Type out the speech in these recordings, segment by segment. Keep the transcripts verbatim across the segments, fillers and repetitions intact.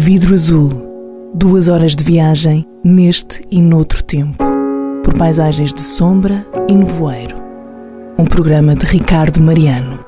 Vidro Azul. Duas horas de viagem neste e noutro tempo, por paisagens de sombra e nevoeiro. Um programa de Ricardo Mariano.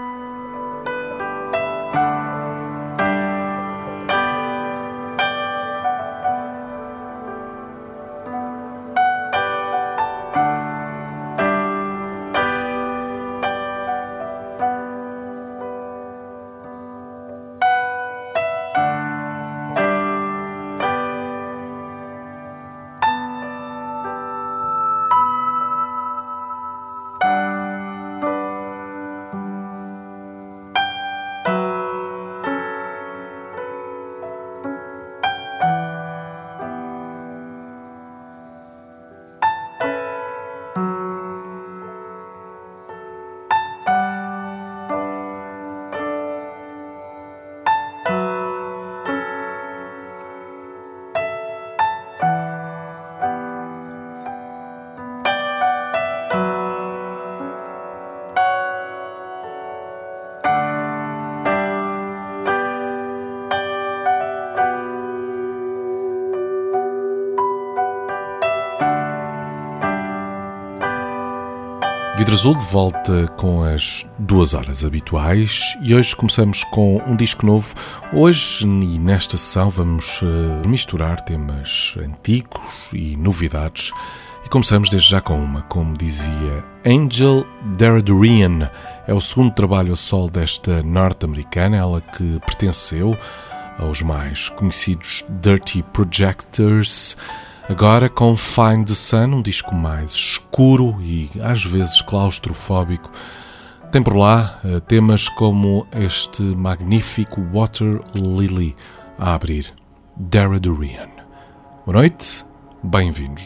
Vidro Azul de volta com as duas horas habituais e hoje começamos com um disco novo. Hoje e nesta sessão vamos uh, misturar temas antigos e novidades e começamos desde já com uma, como dizia Angel Deradorian. É o segundo trabalho a solo desta norte-americana, ela que pertenceu aos mais conhecidos Dirty Projectors. Agora com Find the Sun, um disco mais escuro e às vezes claustrofóbico. Tem por lá uh, temas como este magnífico Water Lily a abrir. Deradorian. Boa noite, bem-vindos.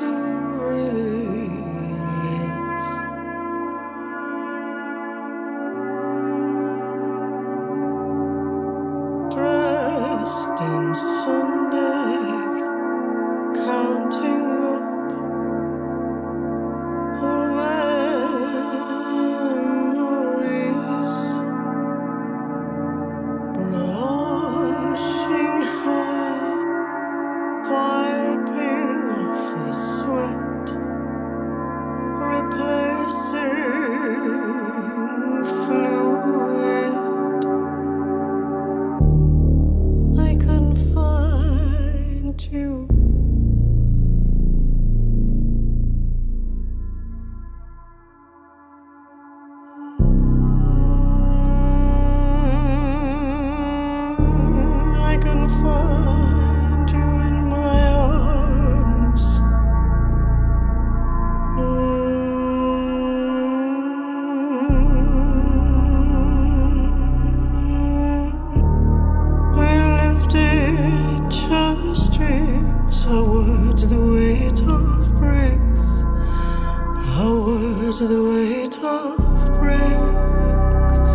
Of who really is. towards the weight of bricks.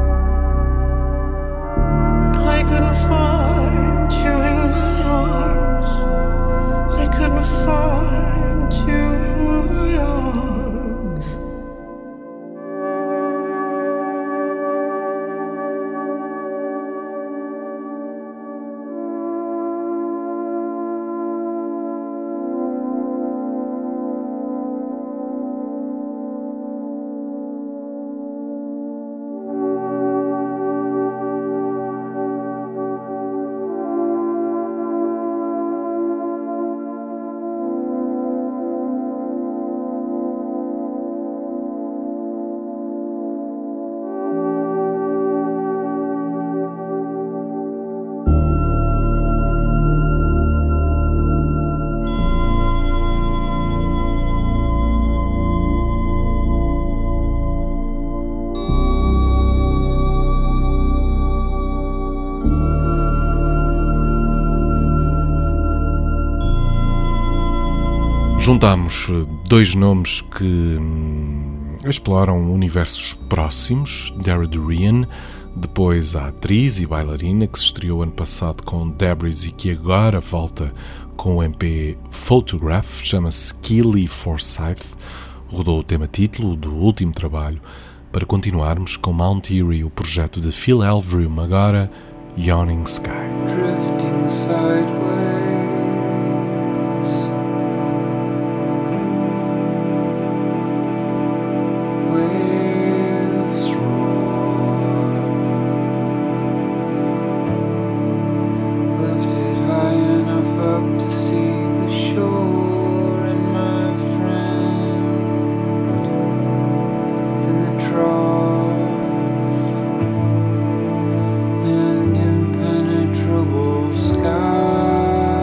I couldn't find you in my arms. I couldn't find you in my arms. Juntámos dois nomes que hum, exploram universos próximos, Dara Durian, depois a atriz e bailarina que se estreou ano passado com Debris e que agora volta com o M P Photograph, chama-se Keely Forsyth, rodou o tema título do último trabalho, para continuarmos com Mount Eerie, o projeto de Phil Elverum, agora Yawning Sky. Drifting sideways, waves roar, lifted high enough up to see the shore, and my friend, then the trough and impenetrable sky.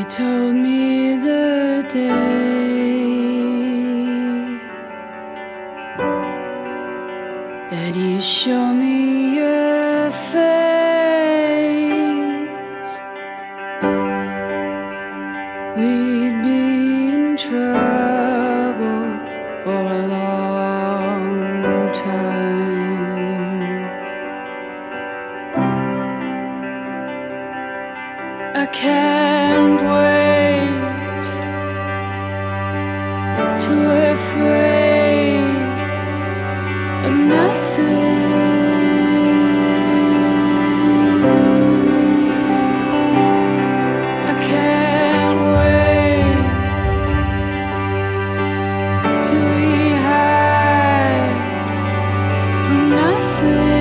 told me the day that you show me your face, we'd be in trouble for a long time. I can't wait to afraid of nothing. I can't wait till we hide from nothing.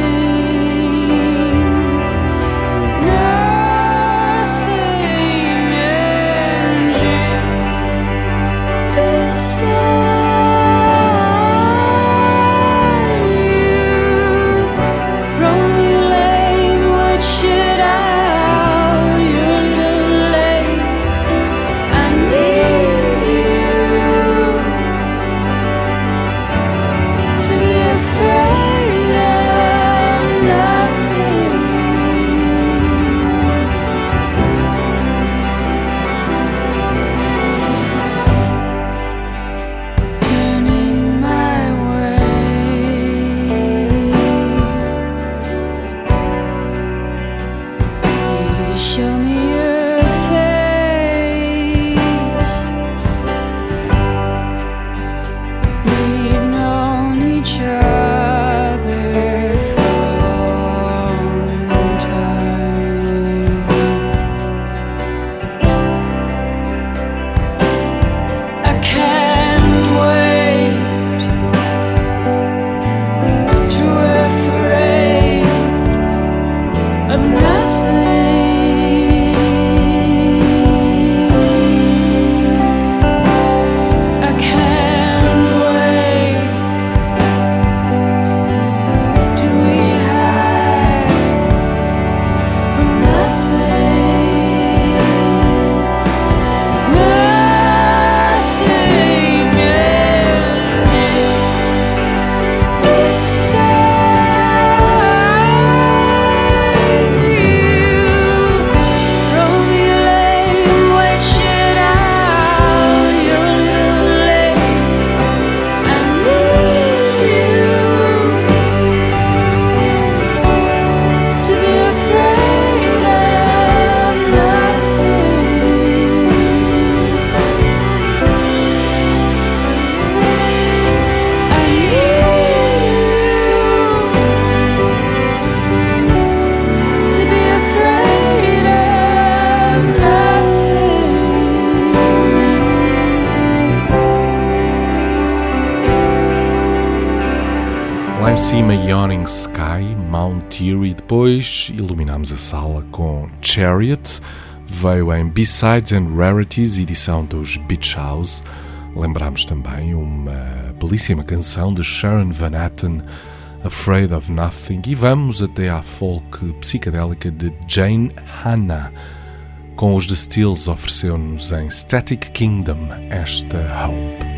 Lá em cima, Yawning Sky, Mount Eerie. Depois iluminámos a sala com Chariot. Veio em B-Sides and Rarities, edição dos Beach House. Lembramos também uma belíssima canção de Sharon Van Etten, Afraid of Nothing. E vamos até à folk psicadélica de Jane Hanna. Com os The Steels ofereceu-nos em Static Kingdom esta Hope.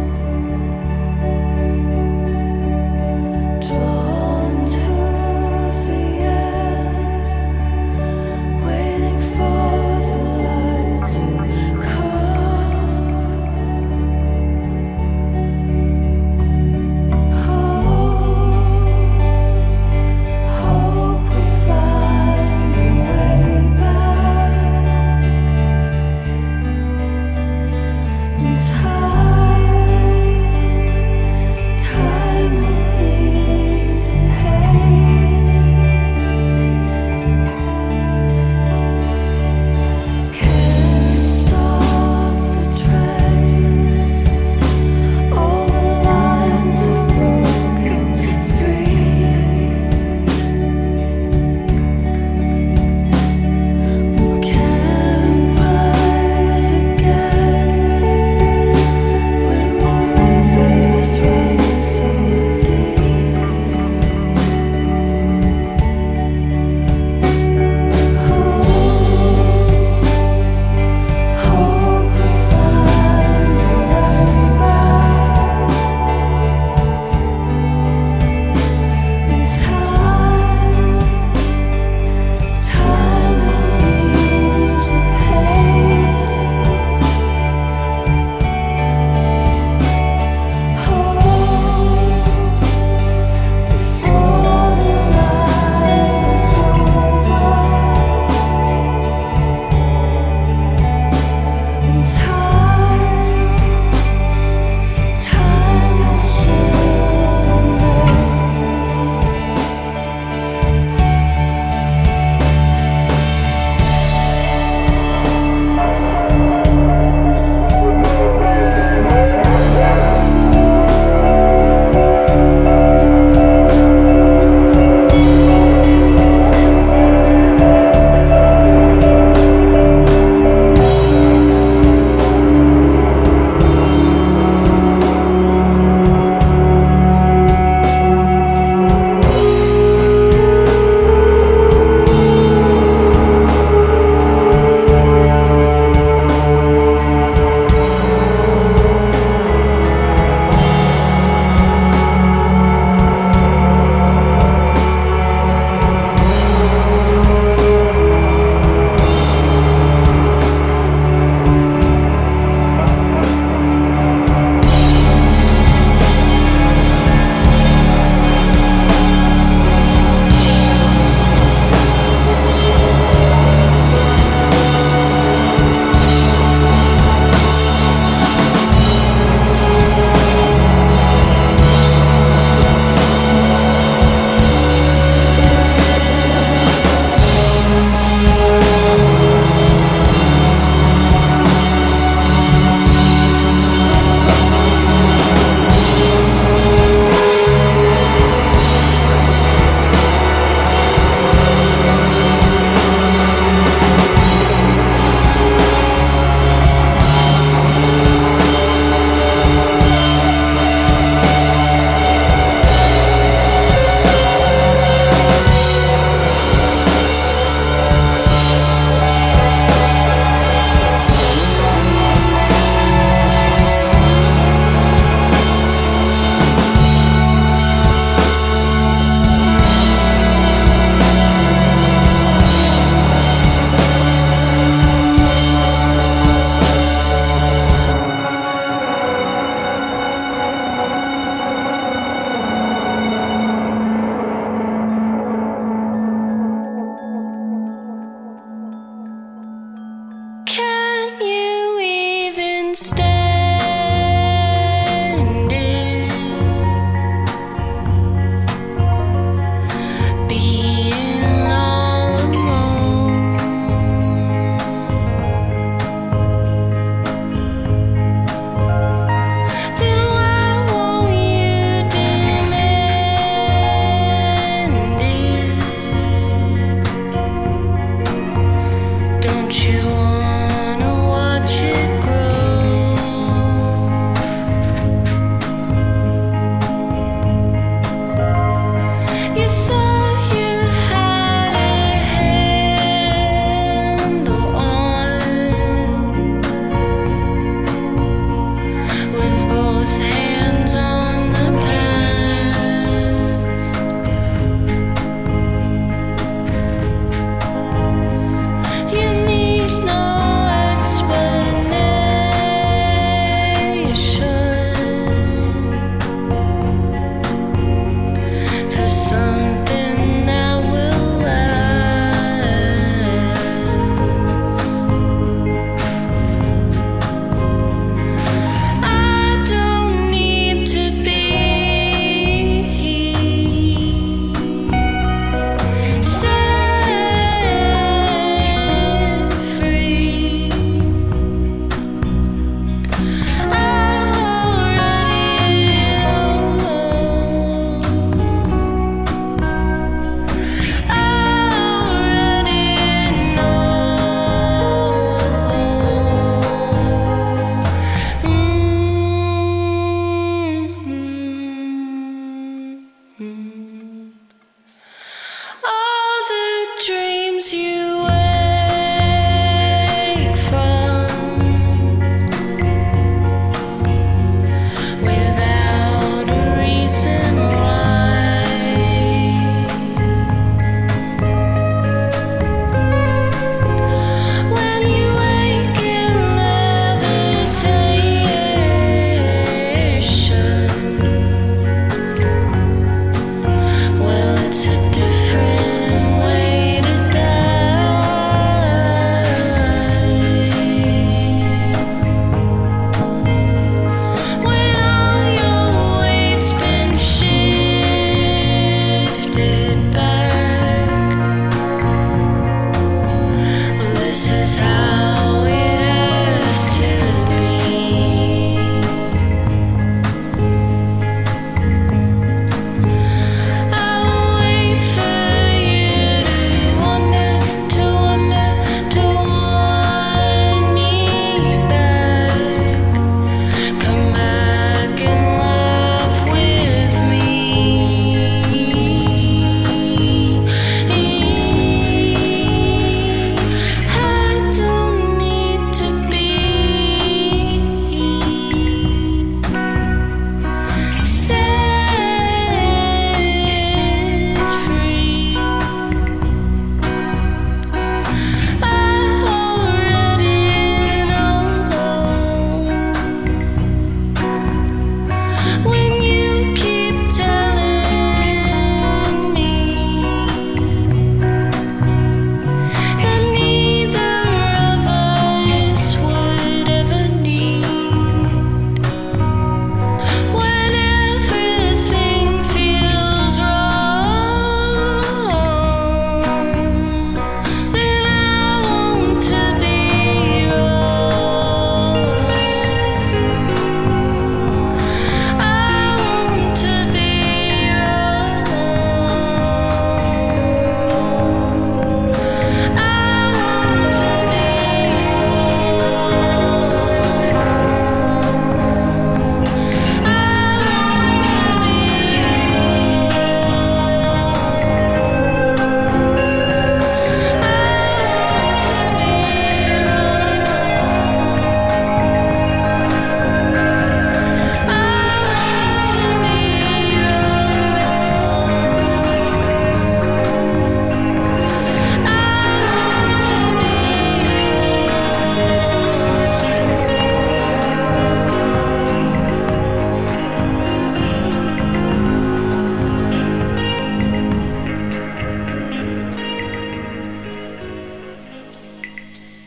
Drawn to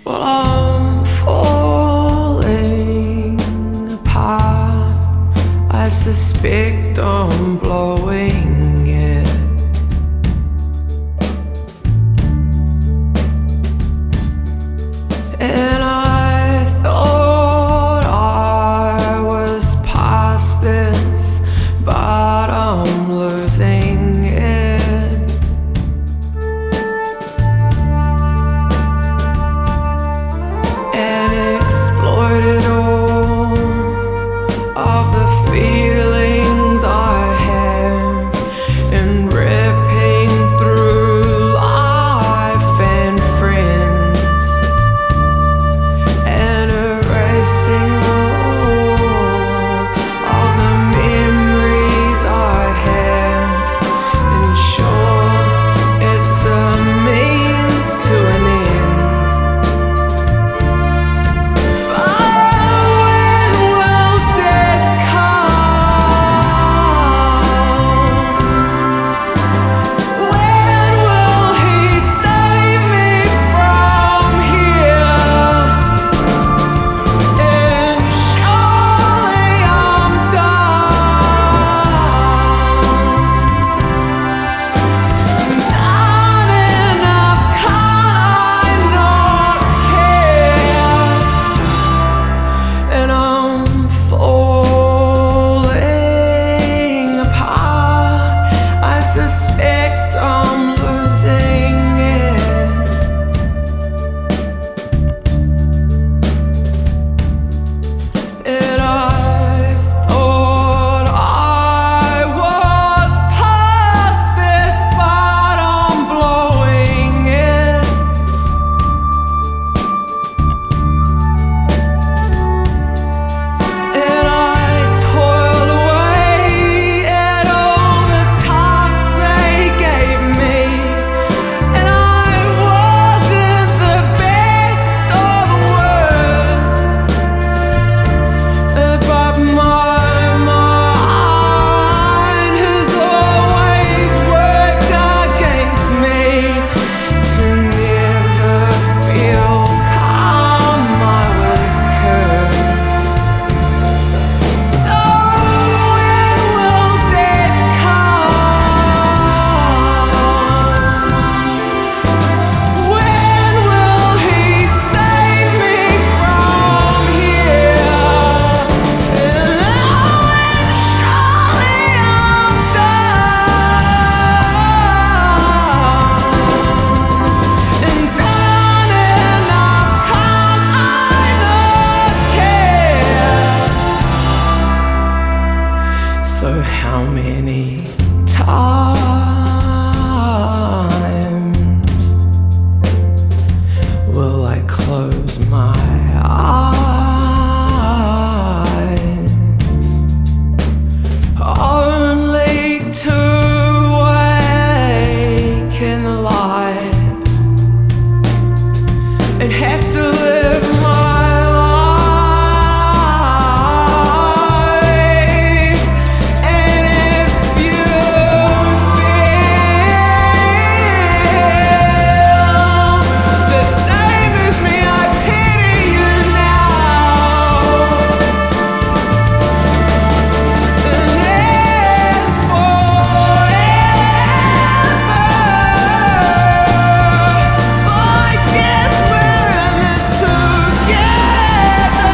Well, I'm falling apart. I suspect I'm blowing it. And I thought I was past this, but I'm losing it. And exploited all of the feelings I have, and ripping through life and friends, and erasing all of the memories I have. And sure, it's a means to an end. But when will death come? When will he save me from here? And surely I'm done, done enough. Can't I not care? And I'm falling apart. I suspect I'm losing it. And I thought I was past this, but I'm blowing it. And I toiled away at all the tasks they gave me, and I wasn't the best or the worst, but my mind has always worked against me to never feel calm. I was cursed. So when will death come? When will he save me from here? And surely I'm done, and done enough. Can't I not care? So how many times will I close my eyes, only to wake in the light and have to live my life? And if you feel the same as me, I pity you now. And if forever, I guess we're in this together.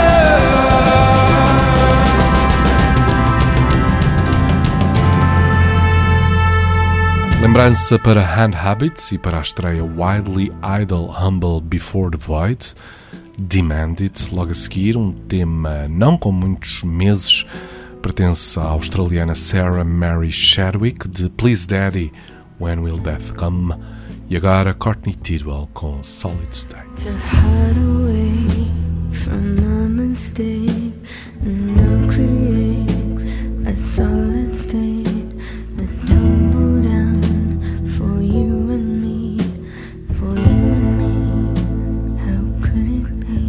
Lembrança para Hand Habits e para a estreia Wildly Idle Humble Before the Void, Demand It, logo a seguir, um tema não com muitos meses, pertence à australiana Sarah Mary Chadwick, de Please Daddy, When Will Death Come, e agora Courtney Tidwell com Solid State. To hide away from my mistake and I'll create a solid state and tumble down for you and me, for you and me. How could it be?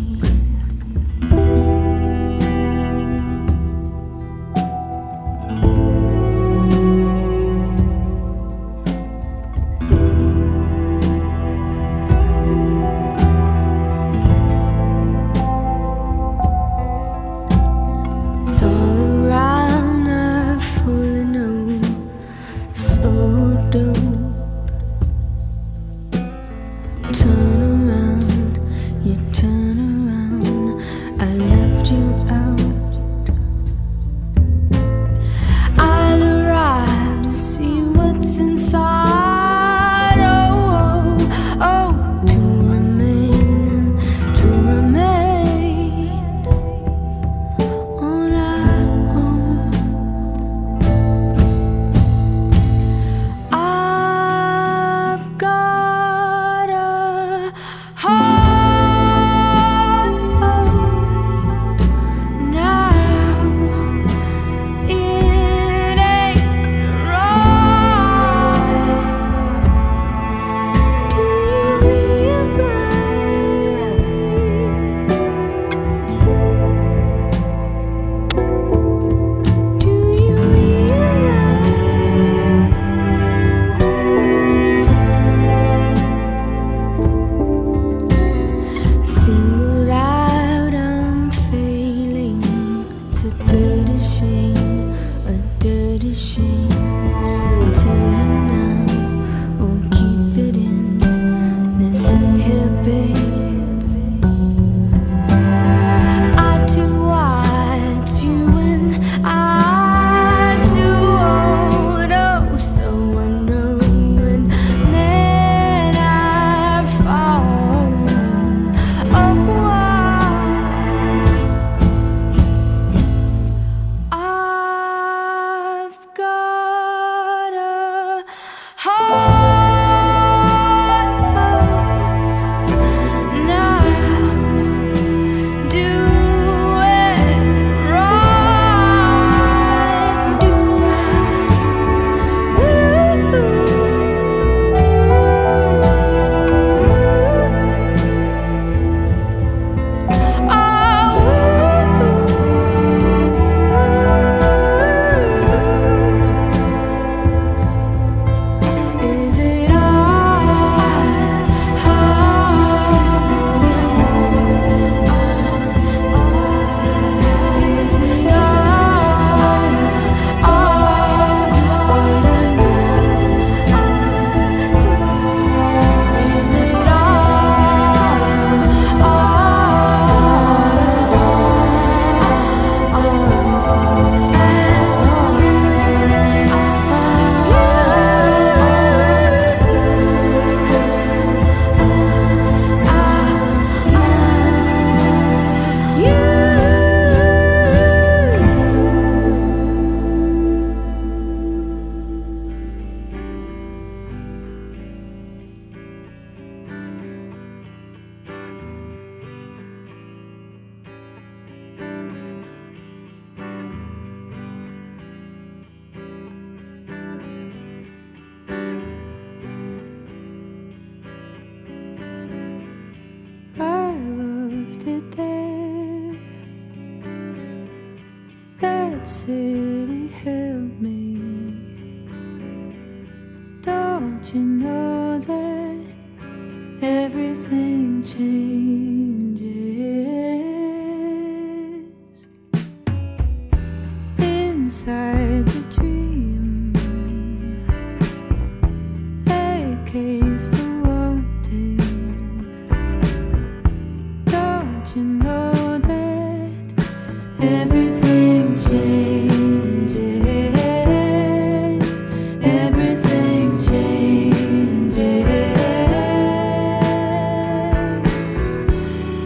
turn around, you turn around. I left you out. I'll arrive to see what's inside. Oh, oh, oh, to remain and to remain on our own. I've got a heart now. It ain't right. Do you realize? Do you realize? Singled out, I'm failing. It's a dirty shame, a dirty shame. Tell you now, or keep it in. Listen here, babe. I too wide, too and I too old. Oh, so unknown. Then I've fallen. Oh, I've got a heart now. Do it right. Do Is it Is it I loved it there. That city held me. Don't you know that everything changes inside the dream? A case for wanting. Don't you know that everything changes? Everything changes.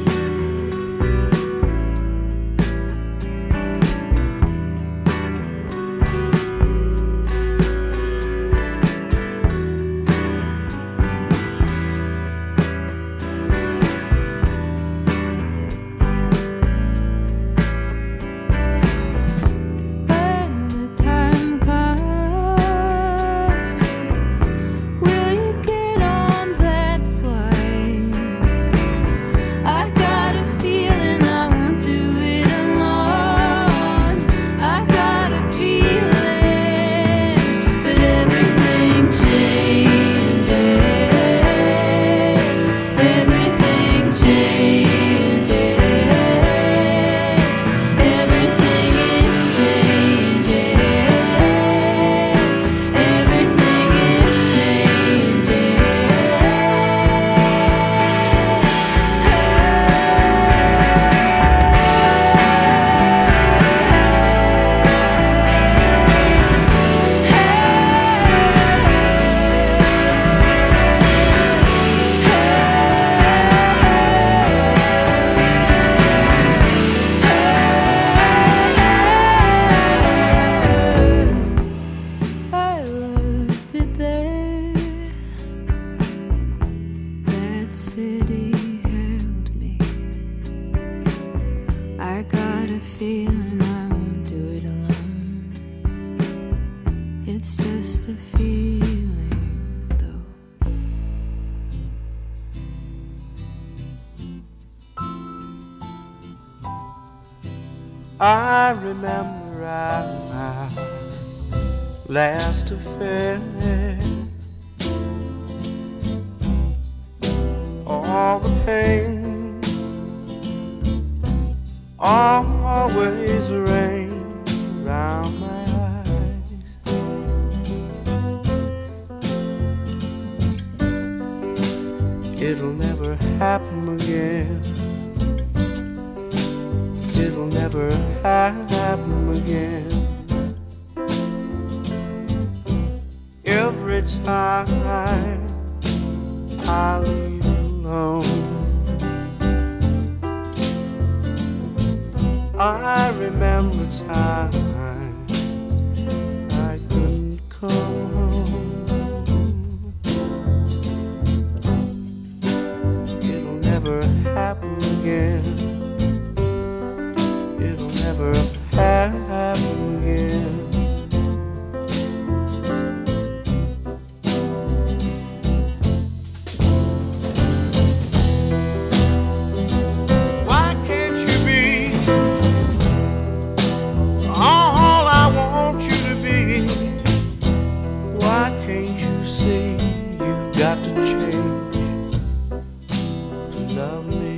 city held me. I got a feeling I won't do it alone. It's just a feeling, though. I remember our last affair. All the pain, always rain around my eyes. It'll never happen again. It'll never happen again. Every time I leave alone, I remember times I couldn't come home. It'll never happen again. It'll never happen again. Why can't you be all I want you to be? Why can't you see you've got to change to love me?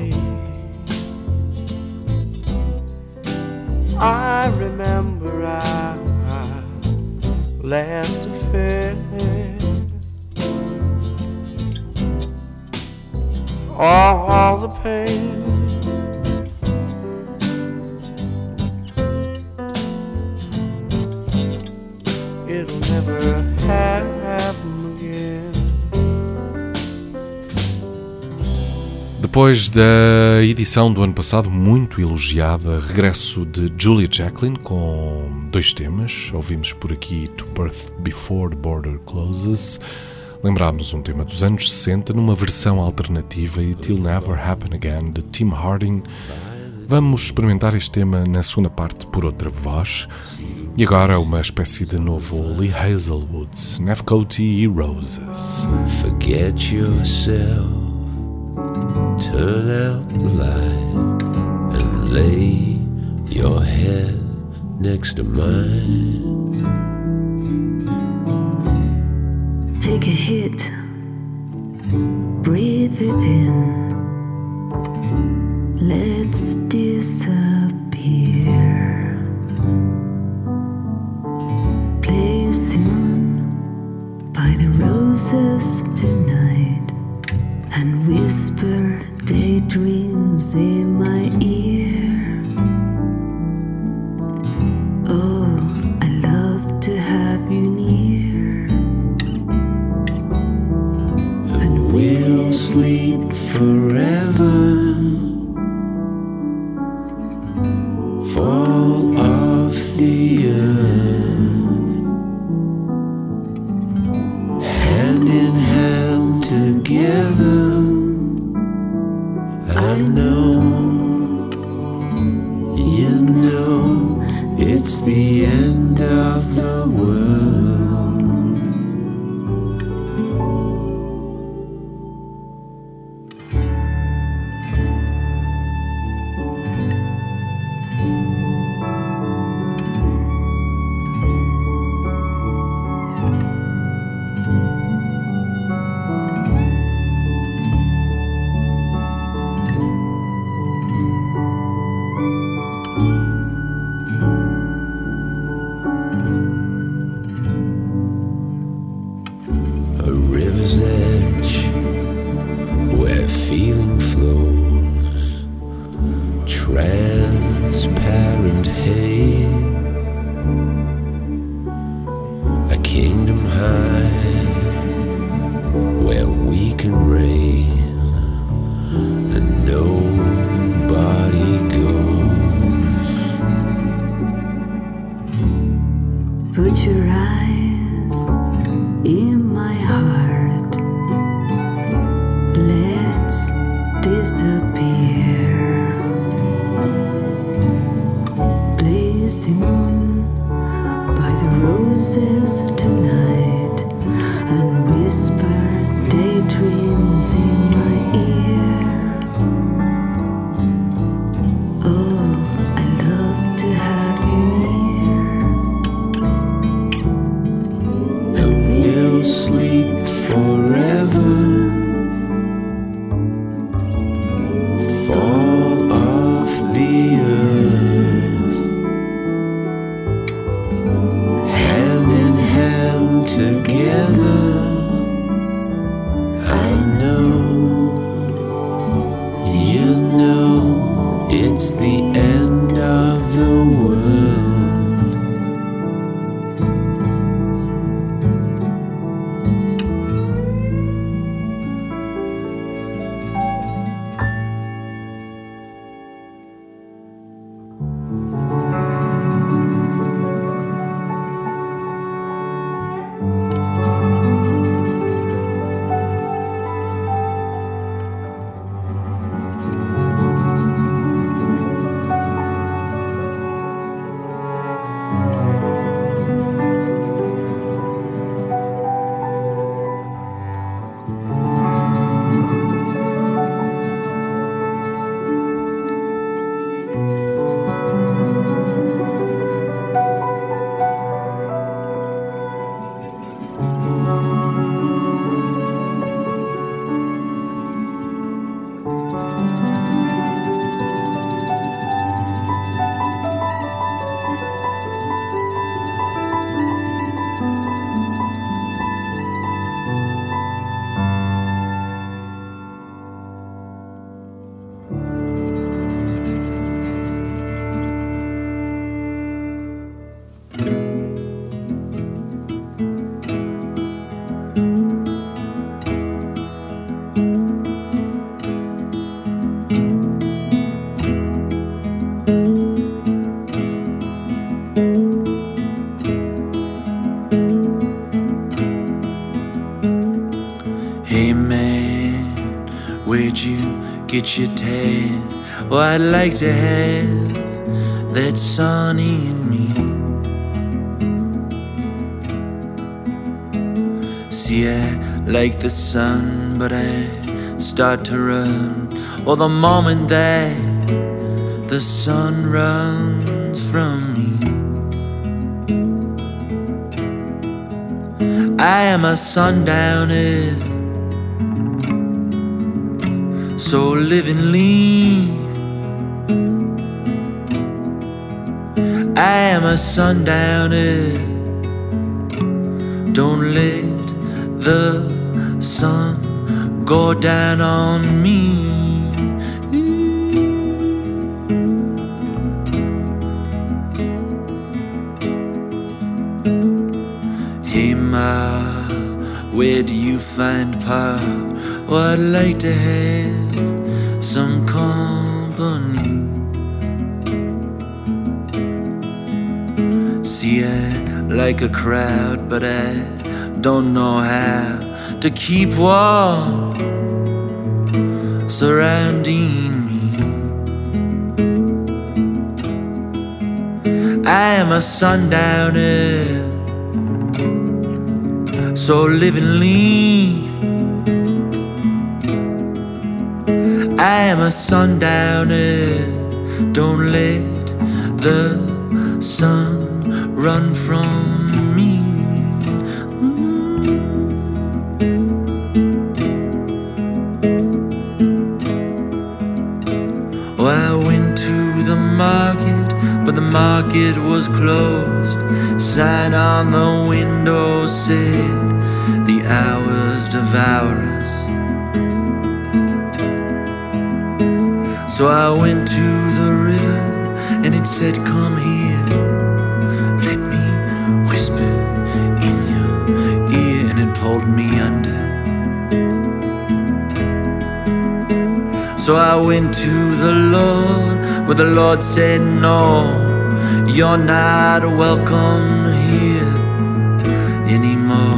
I remember our last affair. All the pain, it'll never happen again. Depois da edição do ano passado muito elogiada, regresso de Julia Jacklin com dois temas. Ouvimos por aqui To Birth Before the Border Closes. Lembrámos um tema dos anos sessenta numa versão alternativa, It'll Never Happen Again, de Tim Harding. Vamos experimentar este tema na segunda parte por outra voz. E agora uma espécie de novo Lee Hazelwood, Neff Coty e Roses. Forget yourself, turn out the light and lay your head next to mine. Take a hit, breathe it in, let's disappear. Play Simone by the roses tonight and whisper daydreams in my ear. Oh, I love to have you near. We'll sleep forever, fall off the earth, hand in hand together. I know, you know, it's the end of the world. Put your eyes in my heart. Let's Where'd you get your tan? Oh, I'd like to have that sun in me. See, I like the sun, but I start to run. Oh, the moment that the sun runs from me. I am a sundowner, so live and leave. I am a sundowner, don't let the sun go down on me. Hey Ma, where do you find Pa? Oh, I'd like to have some company. See, I like a crowd, but I don't know how to keep warm surrounding me. I am a sundowner, so live and leave. I am a sundowner, don't let the sun run from me. Oh, I went to the market, but the market was closed. Sign on the window said, the hours devour us. So I went to the river, and it said, come here, let me whisper in your ear, and it pulled me under. So I went to the Lord, but the Lord said, no, you're not welcome here anymore.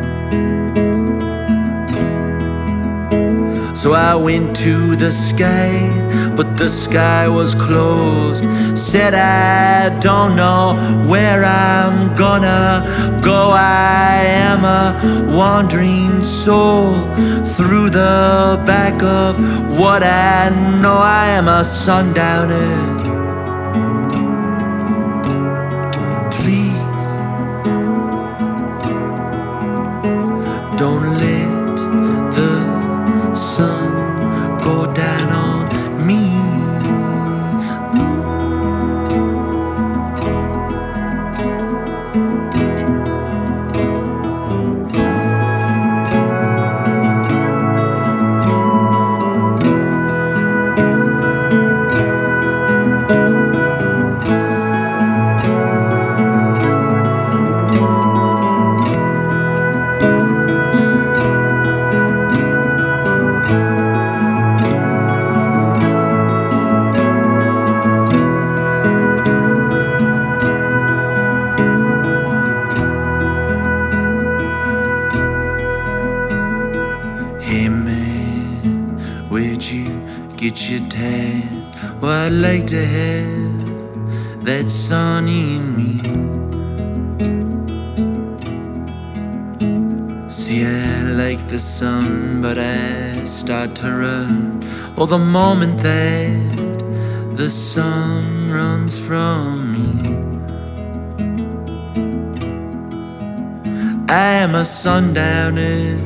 So I went to the sky, but the sky was closed. Said I don't know where I'm gonna go. I am a wandering soul through the back of what I know. I am a sundowner. Please don't let the sun go down on me. Get your tan. Well, I'd like to have that sun in me. See, I like the sun, but I start to run. Oh, the moment that the sun runs from me. I am a sundowner.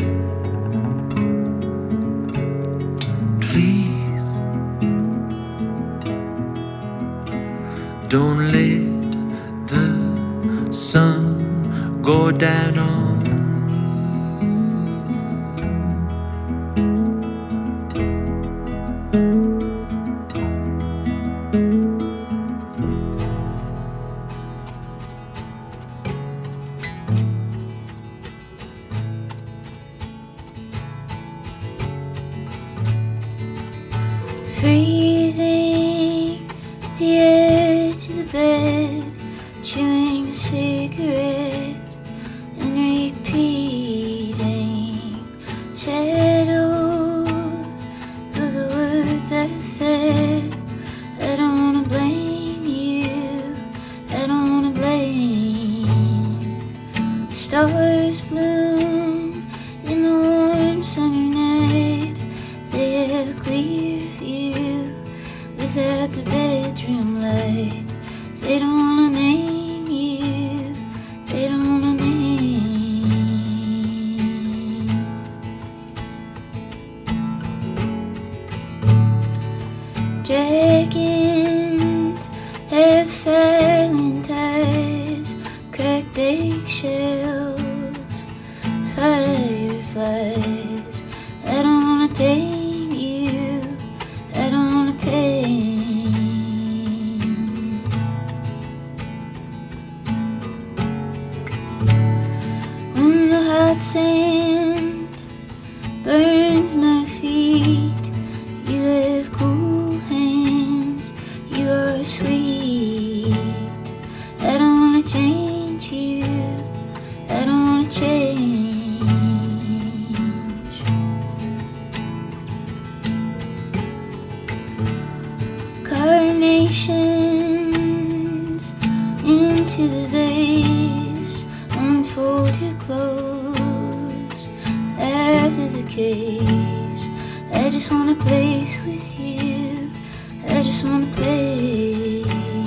Don't let the sun go down on me. Freezing the edge of the bed, chewing a cigarette and repeating shadows clear view without the bedroom light. They don't wanna name you, they don't wanna name. Dragons have silent eyes, cracked eggshells, fireflies. I don't wanna tame you, I don't wanna tame. When the hot sand burns my feet, you have cool hands, you are sweet. I don't wanna change you, I don't wanna change. Carnations into the vase, unfold your clothes after the case. I just wanna place with you, I just wanna place.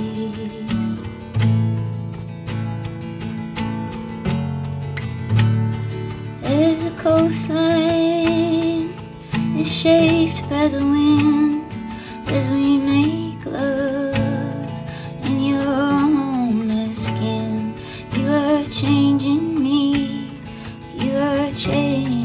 As the coastline is shaped by the wind, as we make love in your own skin, you are changing me, you are changing.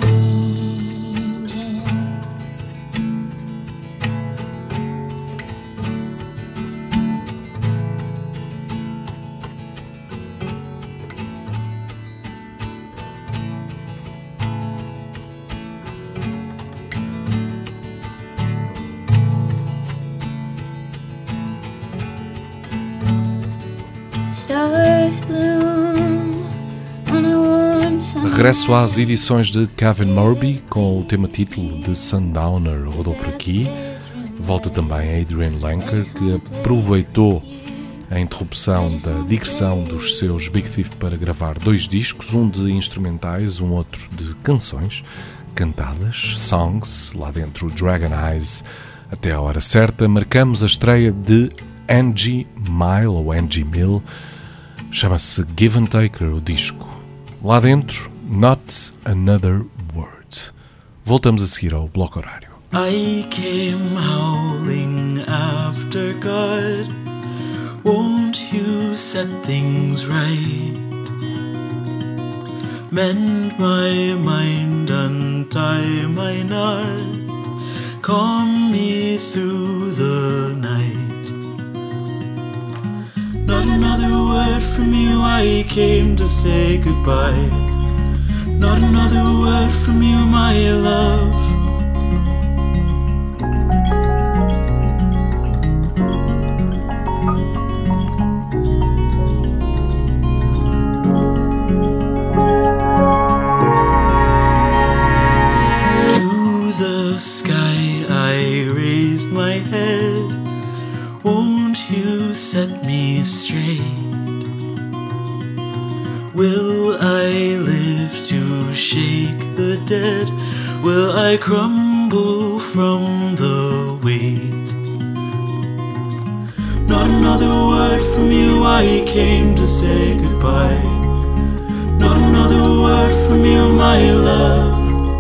Stars bloom on a warm summer. Regresso às edições de Kevin Morby com o tema título de Sundowner rodou por aqui. Volta também Adrian Lenker, que aproveitou a interrupção da digressão dos seus Big Thief para gravar dois discos, um de instrumentais, um outro de canções cantadas, songs, lá dentro Dragon Eyes. Até a hora certa marcamos a estreia de Angie Mile, ou Angie Mill, chama-se Give and Taker o disco. Lá dentro, Not Another Word. Voltamos a seguir ao bloco horário. I came howling after God. Won't you set things right? Mend my mind, untie my knot, calm me through the night. Not another word from you, I came to say goodbye. Not another word from you, my love. To the sky I raised my head. Won't you set me straight? Will I live to shake the dead? Will I crumble from the weight? Not another word from you, I came to say goodbye. Not another word from you, my love.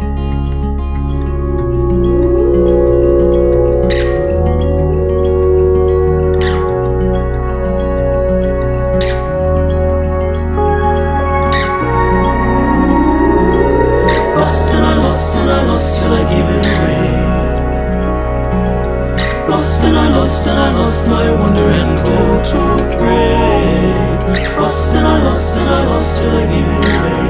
Till I gave it away. Lost and I lost and I lost my wonder and will to pray. Lost and I lost and I lost till I gave it away.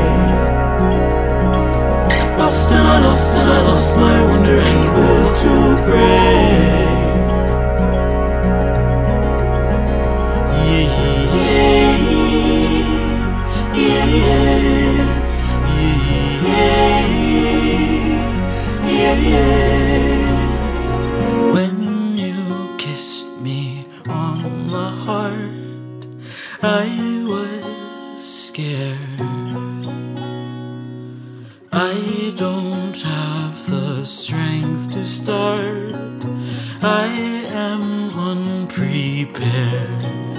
Lost and I lost and I lost my wonder and will to pray. Yeah, yeah, yeah, yeah, yeah, yeah, yeah. When you kissed me on the heart, I was scared. I don't have the strength to start. I am unprepared.